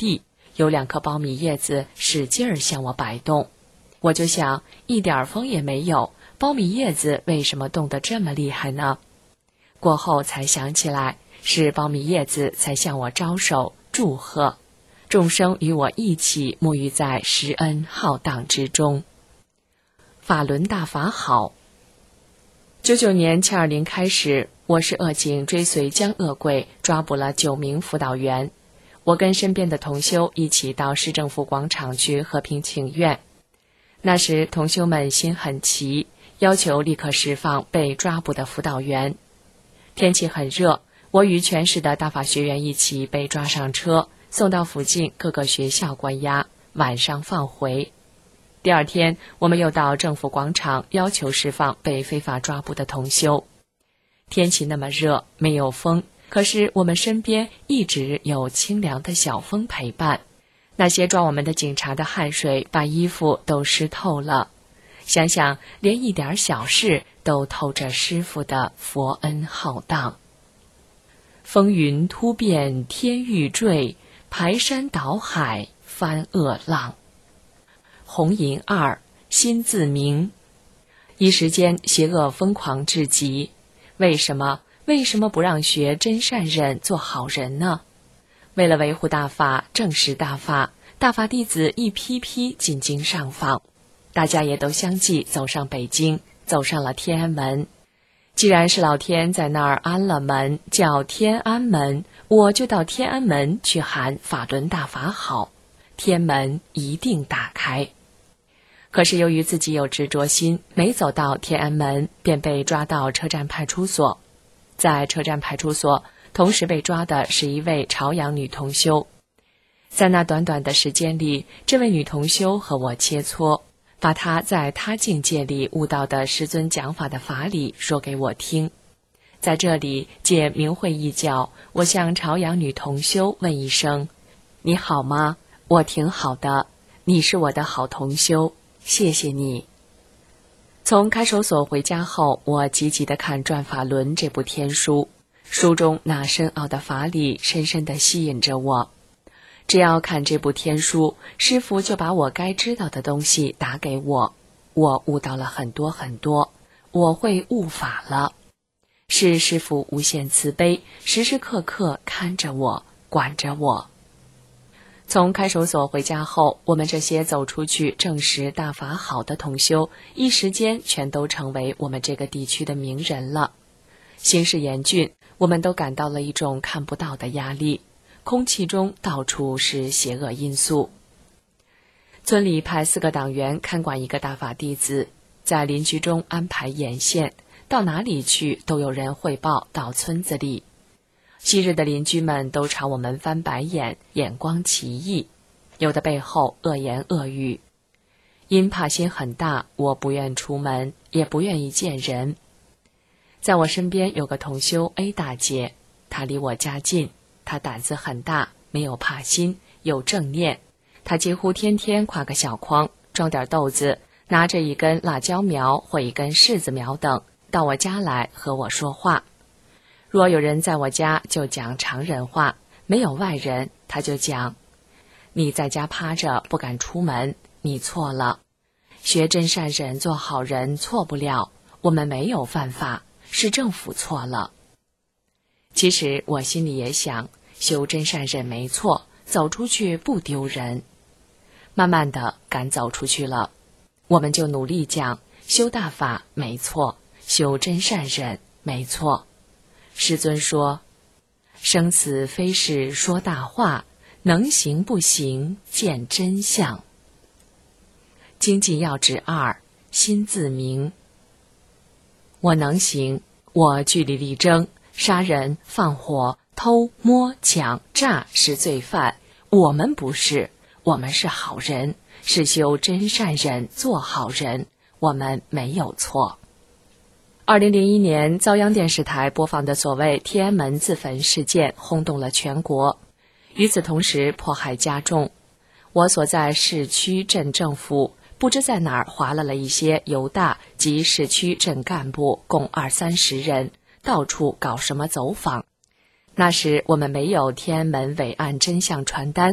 有2颗苞米叶子使劲儿向我摆动。我就想，一点风也没有，苞米叶子为什么动得这么厉害呢？过后才想起来，是苞米叶子才向我招手祝贺，众生与我一起沐浴在施恩浩荡之中。法轮大法好。99年720开始，我市恶警追随江恶贵，抓捕了9名辅导员。我跟身边的同修一起到市政府广场去和平请愿。那时同修们心很齐，要求立刻释放被抓捕的辅导员。天气很热，我与全市的大法学员一起被抓上车，送到附近各个学校关押，晚上放回。第2天，我们又到政府广场要求释放被非法抓捕的同修。天气那么热，没有风，可是我们身边一直有清凉的小风陪伴。那些抓我们的警察的汗水把衣服都湿透了，想想连一点小事都透着师父的佛恩浩荡。风云突变天欲坠，排山倒海翻恶浪。红银2，心自明。一时间邪恶疯狂至极，为什么不让学真善忍做好人呢？为了维护大法，证实大法，大法弟子一批批进京上访，大家也都相继走上北京，走上了天安门。既然是老天在那儿安了门，叫天安门，我就到天安门去喊法轮大法好，天门一定打开。可是由于自己有执着心，没走到天安门，便被抓到车站派出所。在车站派出所，同时被抓的是一位朝阳女同修。在那短短的时间里，这位女同修和我切磋，把她在她境界里悟到的师尊讲法的法理说给我听。在这里借明慧一角，我向朝阳女同修问一声：你好吗？我挺好的，你是我的好同修，谢谢你。从看守所回家后，我积极地看《转法轮》这部天书，书中那深奥的法理深深地吸引着我。只要看这部天书，师父就把我该知道的东西打给我，我悟到了很多很多，我会悟法了。是师父无限慈悲，时时刻刻看着我，管着我。从看守所回家后，我们这些走出去证实大法好的同修，一时间全都成为我们这个地区的名人了。形势严峻，我们都感到了一种看不到的压力，空气中到处是邪恶因素。村里派4个党员看管一个大法弟子，在邻居中安排眼线，到哪里去都有人汇报到村子里。昔日的邻居们都朝我们翻白眼，眼光奇异，有的背后恶言恶语。因怕心很大，我不愿出门，也不愿意见人。在我身边有个同修 A 大姐，她离我家近，她胆子很大，没有怕心，有正念。她几乎天天挎个小筐，装点豆子，拿着一根辣椒苗或一根柿子苗等，到我家来和我说话。若有人在我家，就讲常人话，没有外人，他就讲：你在家趴着不敢出门，你错了。学真善忍做好人错不了，我们没有犯法，是政府错了。其实我心里也想，修真善忍没错，走出去不丢人。慢慢的敢走出去了，我们就努力讲，修大法没错，修真善忍没错。师尊说，生死非是说大话，能行不行见真相。精进要旨2，心自明。我能行，我据理力争，杀人放火偷摸抢诈是罪犯，我们不是，我们是好人，是修真善忍做好人，我们没有错。2001年，遭央电视台播放的所谓天安门自焚事件轰动了全国。与此同时，迫害加重。我所在市区镇政府不知在哪儿划了一些犹大及市区镇干部，共20-30人，到处搞什么走访。那时我们没有天安门伟岸真相传单，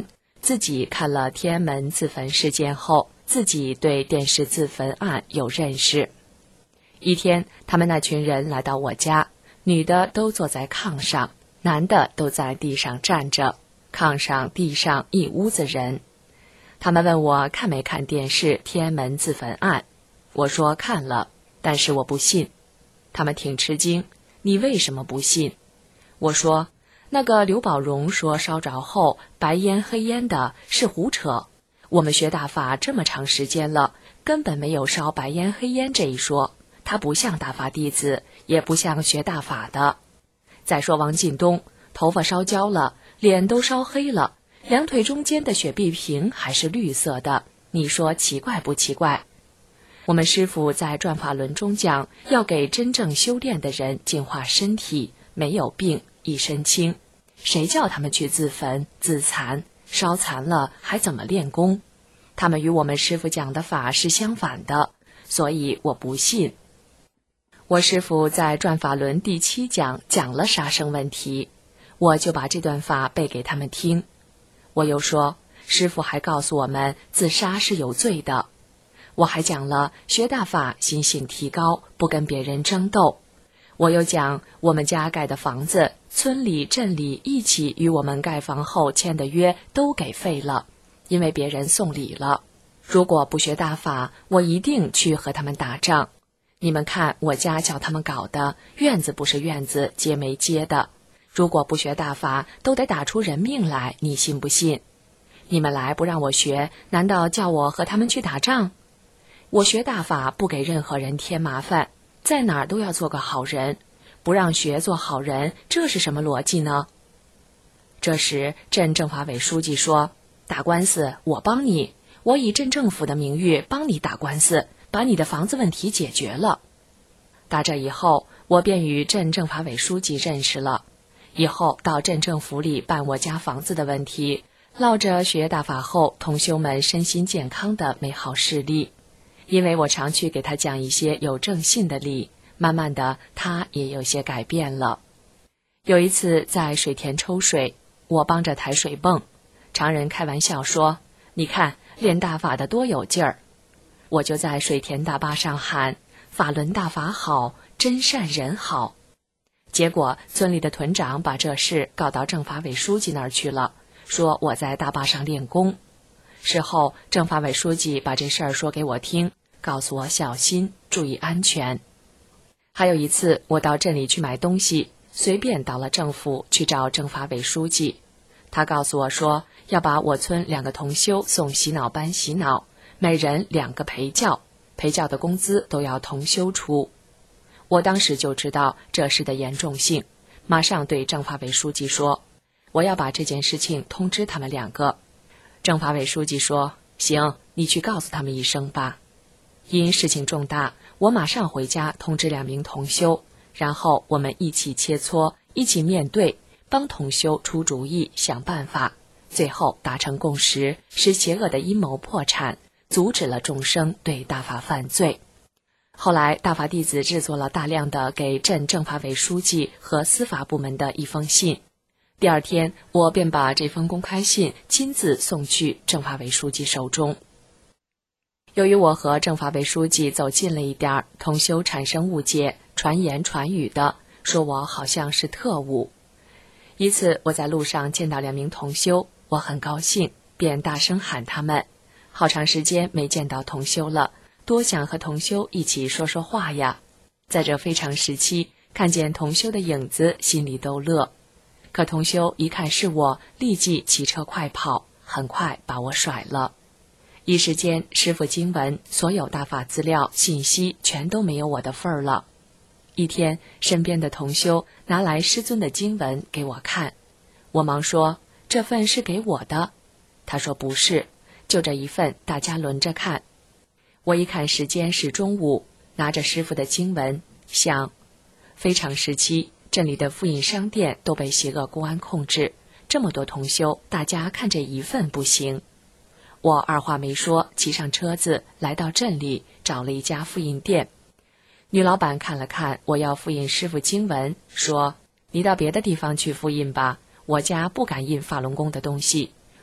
自己看了天安门自焚事件后，自己对电视自焚案有认识。一天，他们那群人来到我家，女的都坐在炕上，男的都在地上站着，炕上地上一屋子人。他们问我看没看电视天安门自焚案，我说看了，但是我不信。他们挺吃惊，你为什么不信？我说那个刘宝荣说烧着后白烟黑烟的是胡扯，我们学大法这么长时间了，根本没有烧白烟黑烟这一说，他不像大法弟子，也不像学大法的。再说王进东头发烧焦了，脸都烧黑了，两腿中间的血碧瓶还是绿色的，你说奇怪不奇怪？我们师父在转法轮中讲，要给真正修炼的人净化身体，没有病一身轻，谁叫他们去自焚自残，烧残了还怎么练功？他们与我们师父讲的法是相反的，所以我不信。我师父在转法轮第7讲讲了杀生问题，我就把这段法背给他们听。我又说，师父还告诉我们自杀是有罪的。我还讲了学大法心性提高，不跟别人争斗。我又讲我们家盖的房子，村里镇里一起与我们盖房后签的约都给废了，因为别人送礼了。如果不学大法，我一定去和他们打仗。你们看我家叫他们搞的，院子不是院子，街没街的。如果不学大法，都得打出人命来，你信不信？你们来不让我学，难道叫我和他们去打仗？我学大法不给任何人添麻烦，在哪儿都要做个好人，不让学做好人，这是什么逻辑呢？这时镇政法委书记说，打官司我帮你，我以镇政府的名誉帮你打官司，把你的房子问题解决了。打这以后，我便与镇政法委书记认识了，以后到镇政府里办我家房子的问题，落着学大法后同修们身心健康的美好事例。因为我常去给他讲一些有正信的理，慢慢的他也有些改变了。有一次在水田抽水，我帮着抬水泵，常人开玩笑说，你看练大法的多有劲儿。我就在水田大坝上喊，法轮大法好，真善人好。结果村里的屯长把这事告到政法委书记那儿去了，说我在大坝上练功。事后政法委书记把这事儿说给我听，告诉我小心注意安全。还有一次我到镇里去买东西，随便到了政府去找政法委书记，他告诉我说要把我村2个同修送洗脑班洗脑，每人2个陪教，陪教的工资都要同修出。我当时就知道这事的严重性，马上对政法委书记说，我要把这件事情通知他们2个。政法委书记说，行，你去告诉他们一声吧。因事情重大，我马上回家通知2名同修，然后我们一起切磋，一起面对，帮同修出主意想办法，最后达成共识，使邪恶的阴谋破产，阻止了众生对大法犯罪。后来大法弟子制作了大量的给镇政法委书记和司法部门的一封信，第2天我便把这封公开信亲自送去政法委书记手中。由于我和政法委书记走近了一点，同修产生误解，传言传语的说我好像是特务。一次我在路上见到2名同修，我很高兴，便大声喊他们。好长时间没见到同修了，多想和同修一起说说话呀。在这非常时期，看见同修的影子，心里都乐。可同修一看是我，立即骑车快跑，很快把我甩了。一时间，师父经文、所有大法资料、信息全都没有我的份儿了。一天，身边的同修拿来师尊的经文给我看，我忙说，这份是给我的。他说不是，就这一份，大家轮着看。我一看时间是中午，拿着师父的经文，想，非常时期，镇里的复印商店都被邪恶公安控制，这么多同修，大家看这一份不行。我二话没说，骑上车子来到镇里，找了一家复印店。女老板看了看我要复印师父经文，说，你到别的地方去复印吧，我家不敢印法轮功的东西，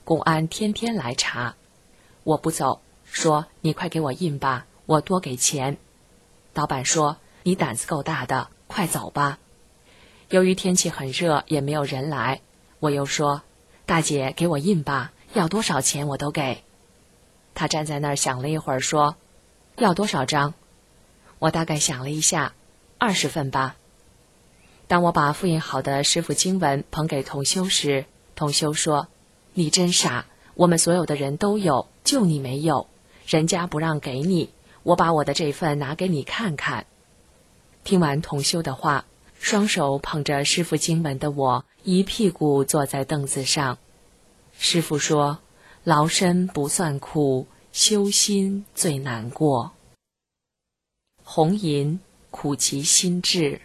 公安天天来查。我不走，说你快给我印吧，我多给钱。老板说你胆子够大的，快走吧。由于天气很热，也没有人来，我又说大姐给我印吧，要多少钱我都给。他站在那儿想了一会儿说要多少张？我大概想了一下，20份吧。当我把复印好的师傅经文捧给同修时，同修说你真傻，我们所有的人都有，就你没有，人家不让给你，我把我的这份拿给你看看。听完同修的话，双手捧着师傅经文的我一屁股坐在凳子上。师傅说劳身不算苦，修心最难过。红银苦其心志。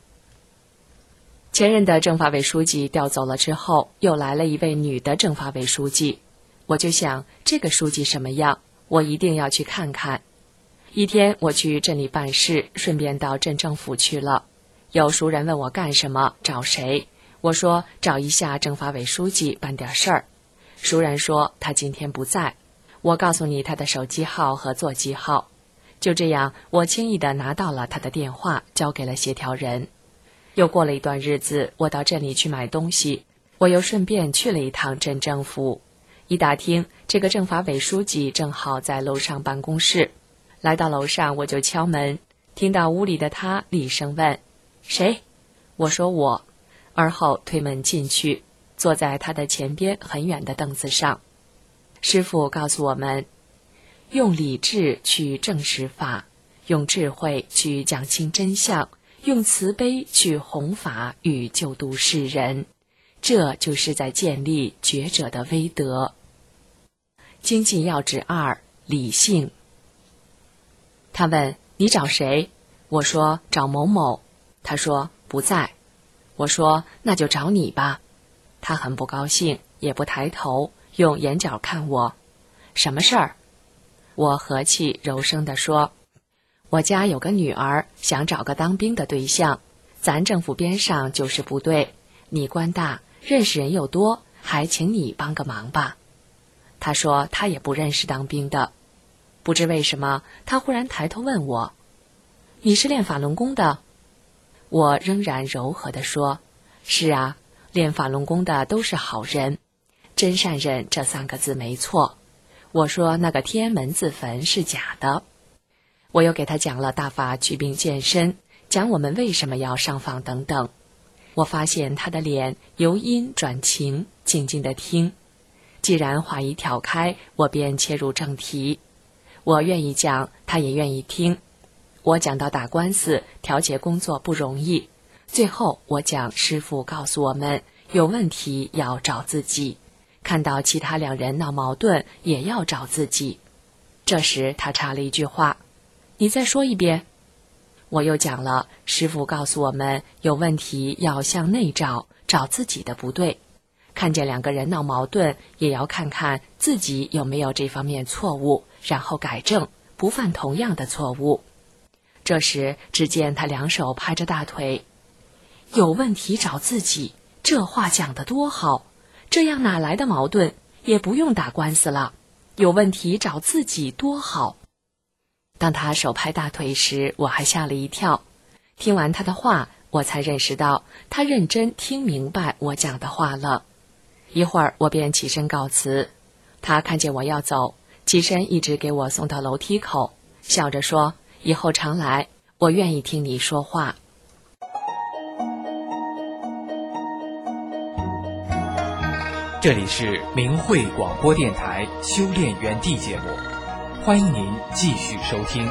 前任的政法委书记调走了之后，又来了一位女的政法委书记，我就想这个书记什么样，我一定要去看看。一天我去镇里办事，顺便到镇政府去了。有熟人问我干什么，找谁，我说找一下政法委书记办点事儿。熟人说他今天不在，我告诉你他的手机号和座机号。就这样，我轻易地拿到了他的电话，交给了协调人。又过了一段日子，我到镇里去买东西，我又顺便去了一趟镇政府。一打听，这个政法委书记正好在楼上办公室。来到楼上，我就敲门，听到屋里的他厉声问谁？我说我，而后推门进去，坐在他的前边很远的凳子上。师父告诉我们，用理智去证实法，用智慧去讲清真相，用慈悲去弘法与救度世人，这就是在建立觉者的威德。精进要旨2：理性。他问你找谁？我说找某某。他说不在。我说那就找你吧。他很不高兴，也不抬头，用眼角看我。什么事儿？我和气柔声地说，我家有个女儿，想找个当兵的对象，咱政府边上就是部队，你官大，认识人又多，还请你帮个忙吧。他说他也不认识当兵的。不知为什么，他忽然抬头问我，你是练法轮功的？我仍然柔和地说，是啊，练法轮功的都是好人，真善忍这3个字没错。我说那个天安门自焚是假的。我又给他讲了大法祛病健身，讲我们为什么要上访等等。我发现他的脸由阴转晴，静静地听。既然话一挑开，我便切入正题。我愿意讲，他也愿意听。我讲到打官司，调解工作不容易。最后我讲师父告诉我们，有问题要找自己，看到其他2人闹矛盾，也要找自己。这时他插了一句话，你再说一遍。我又讲了，师父告诉我们，有问题要向内找，找自己的不对。看见2个人闹矛盾，也要看看自己有没有这方面错误，然后改正，不犯同样的错误。这时只见他2手拍着大腿，有问题找自己，这话讲得多好，这样哪来的矛盾，也不用打官司了，有问题找自己多好。当他手拍大腿时，我还吓了一跳。听完他的话，我才认识到他认真听明白我讲的话了。一会儿我便起身告辞，他看见我要走，起身一直给我送到楼梯口，笑着说，以后常来，我愿意听你说话。 这里是明慧广播电台修炼园地节目，欢迎您继续收听。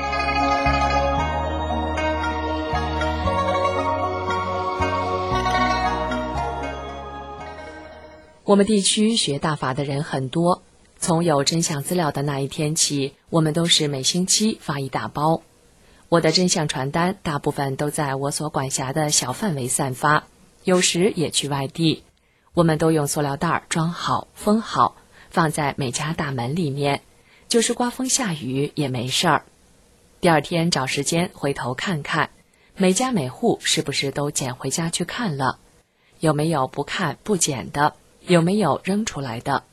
我们地区学大法的人很多，从有真相资料的那一天起，我们都是每星期发一大包。我的真相传单大部分都在我所管辖的小范围散发，有时也去外地。我们都用塑料袋装好封好，放在每家大门里面，就是刮风下雨也没事儿。第2天找时间回头看看，每家每户是不是都捡回家去看了，有没有不看不捡的，有没有扔出来的，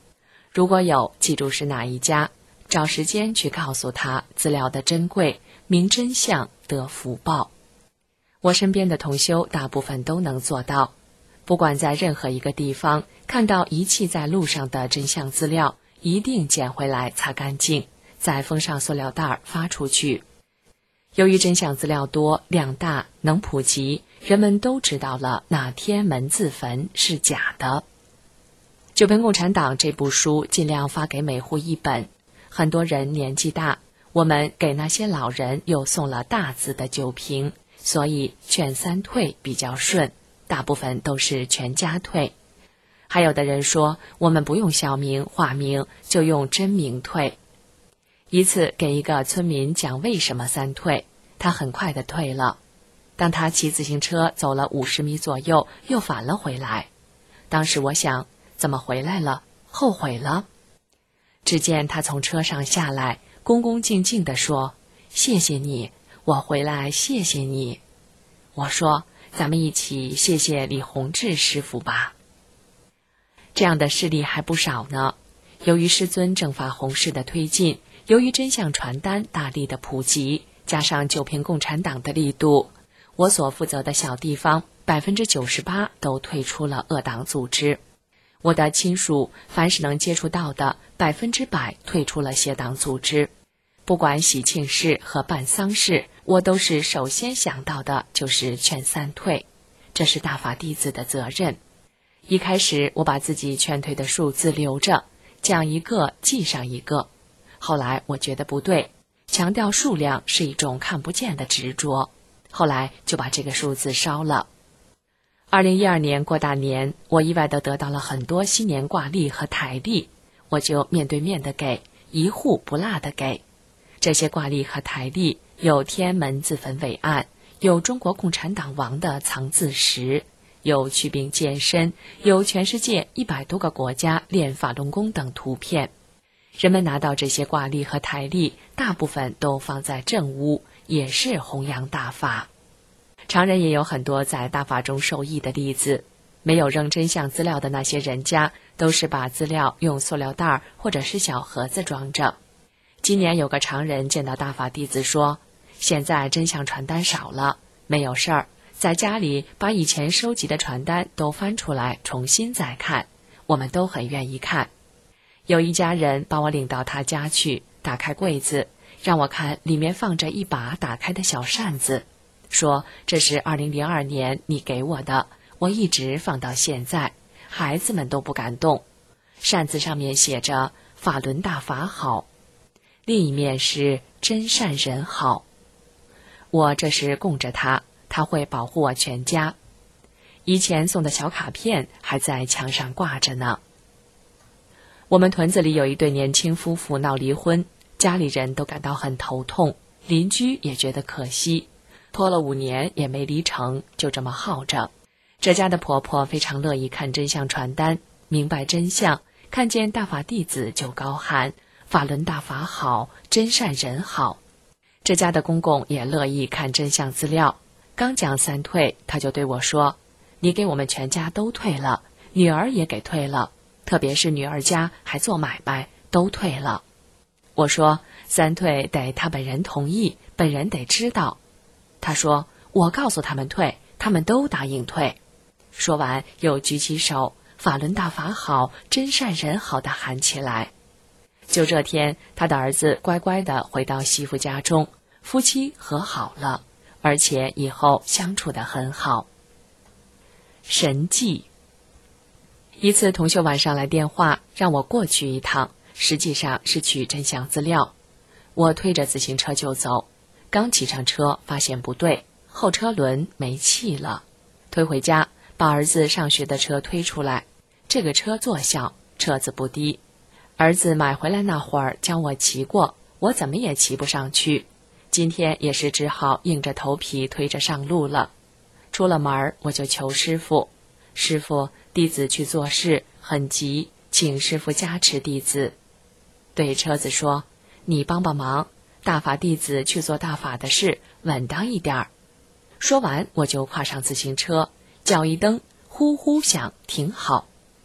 如果有，记住是哪一家，找时间去告诉他资料的珍贵，明真相得福报。我身边的同修大部分都能做到，不管在任何一个地方看到遗弃在路上的真相资料，一定捡回来擦干净，再封上塑料袋发出去。由于真相资料多、量大、能普及，人们都知道了那天安门自焚是假的。《九瓶共产党》这部书尽量发给每户一本，很多人年纪大，我们给那些老人又送了大字的酒瓶，所以劝三退比较顺，大部分都是全家退。还有的人说，我们不用小名化名，就用真名退。一次给一个村民讲为什么三退，他很快的退了。当他骑自行车走了50米左右，又返了回来。当时我想，怎么回来了？后悔了？只见他从车上下来，恭恭敬敬地说：“谢谢你，我回来谢谢你。”我说：“咱们一起谢谢李洪志师傅吧。”这样的事例还不少呢。由于师尊正法弘誓的推进，由于真相传单大力的普及，加上九瓶共产党的力度，我所负责的小地方98%都退出了恶党组织。我的亲属凡是能接触到的100%退出了邪党组织。不管喜庆事和办丧事，我都是首先想到的就是劝三退，这是大法弟子的责任。一开始我把自己劝退的数字留着，讲一个记上一个。后来我觉得不对，强调数量是一种看不见的执着，后来就把这个数字烧了。2012年过大年，我意外地得到了很多新年挂历和台历，我就面对面的给，一户不落的给。这些挂历和台历有天安门自焚伟案，有中国共产党亡的藏字石，有祛病健身，有全世界100多个国家练法轮功等图片。人们拿到这些挂历和台历，大部分都放在正屋，也是弘扬大法。常人也有很多在大法中受益的例子，没有扔真相资料的那些人家，都是把资料用塑料袋或者是小盒子装着。今年有个常人见到大法弟子说，现在真相传单少了，没有事儿，在家里把以前收集的传单都翻出来重新再看，我们都很愿意看。有一家人把我领到他家去，打开柜子，让我看里面放着一把打开的小扇子，说这是2002年你给我的，我一直放到现在，孩子们都不敢动。扇子上面写着法轮大法好，另一面是真善人好。我这是供着他，他会保护我全家。以前送的小卡片还在墙上挂着呢。我们屯子里有一对年轻夫妇闹离婚，家里人都感到很头痛，邻居也觉得可惜，拖了5年也没离成，就这么耗着。这家的婆婆非常乐意看真相传单，明白真相，看见大法弟子就高喊法轮大法好，真善人好。这家的公公也乐意看真相资料，刚讲三退，他就对我说，你给我们全家都退了，女儿也给退了，特别是女儿家还做买卖，都退了。我说三退得他本人同意，本人得知道。他说我告诉他们退，他们都答应退。说完又举起手，法轮大法好，真善人好地喊起来。就这天，他的儿子乖乖地回到媳妇家中，夫妻和好了，而且以后相处得很好。神迹。一次同修晚上来电话，让我过去一趟，实际上是取真相资料。我推着自行车就走，刚骑上车发现不对，后车轮没气了。推回家，把儿子上学的车推出来，这个车座小，车子不低。儿子买回来那会儿教我骑过，我怎么也骑不上去，今天也是只好硬着头皮推着上路了。出了门我就求师父，师父，弟子去做事很急，请师父加持弟子。对车子说，你帮帮忙，大法弟子去做大法的事，稳当一点儿。说完我就跨上自行车，脚一蹬，呼呼响，停好。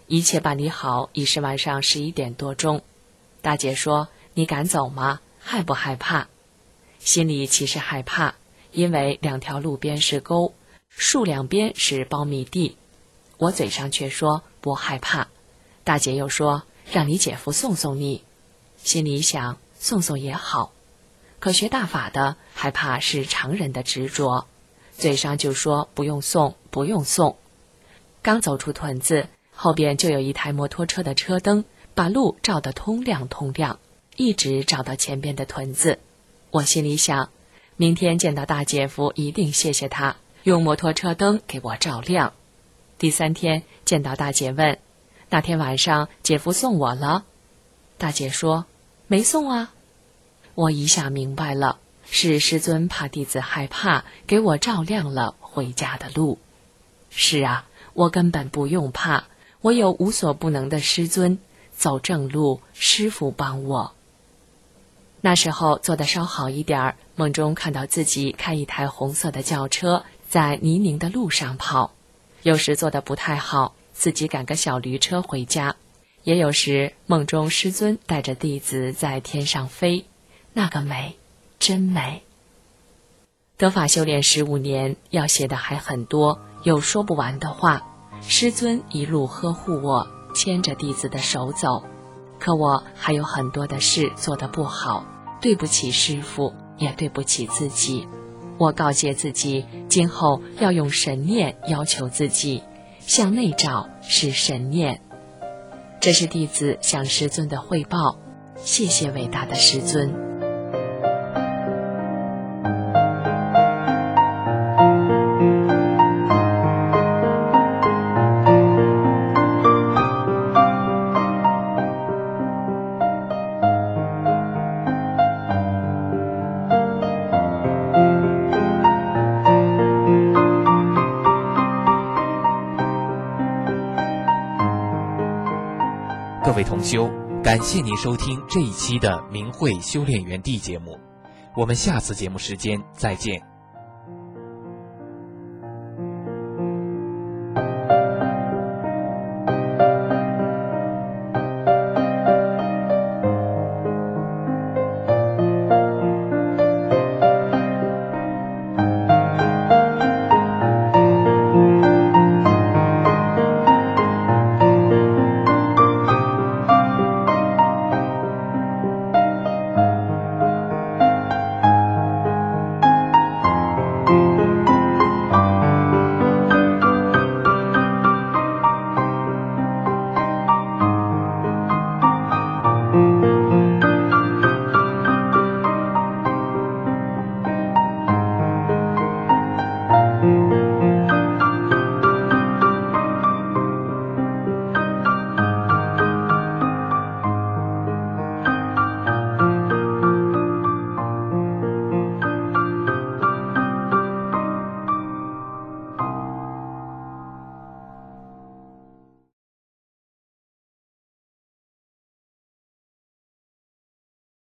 一切办理好已是晚上11点多钟。大姐说：“你敢走吗？害不害怕？”心里其实害怕，因为2条路边是沟，树两边是苞米地。我嘴上却说不害怕。大姐又说让你姐夫送送你。心里想送送也好，可学大法的害怕是常人的执着，嘴上就说不用送不用送。刚走出屯子，后边就有一台摩托车的车灯把路照得通亮通亮，一直照到前边的屯子。我心里想，明天见到大姐夫一定谢谢他，用摩托车灯给我照亮。第3天见到大姐问，那天晚上姐夫送我了？大姐说没送啊。我一下明白了，是师尊怕弟子害怕，给我照亮了回家的路。是啊，我根本不用怕，我有无所不能的师尊，走正路，师父帮我。那时候做得稍好一点儿，梦中看到自己开一台红色的轿车在泥泞的路上跑，有时做得不太好，自己赶个小驴车回家，也有时梦中师尊带着弟子在天上飞，那个美，真美。得法修炼15年，要写的还很多，有说不完的话。师尊一路呵护我，牵着弟子的手走，可我还有很多的事做得不好，对不起师父，也对不起自己。我告诫自己，今后要用神念要求自己，向内找是神念。这是弟子向师尊的汇报，谢谢伟大的师尊。 各位同修，感谢您收听这一期的明慧修炼园地节目，我们下次节目时间再见。